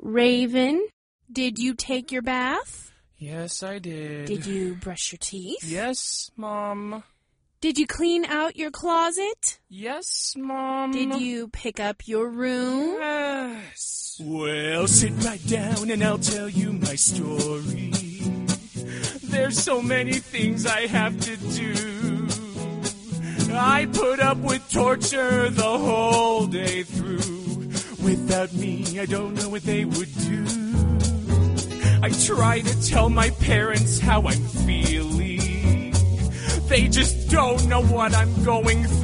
Raven, did you take your bath? Yes, I did. Did you brush your teeth? Yes, Mom. Did you clean out your closet? Yes, Mom. Did you pick up your room? Yes. Well, sit right down and I'll tell you my story. There's so many things I have to do. I put up with torture the whole day through. Without me, I don't know what they would do. I try to tell my parents how I'm feeling. They just don't know what I'm going through.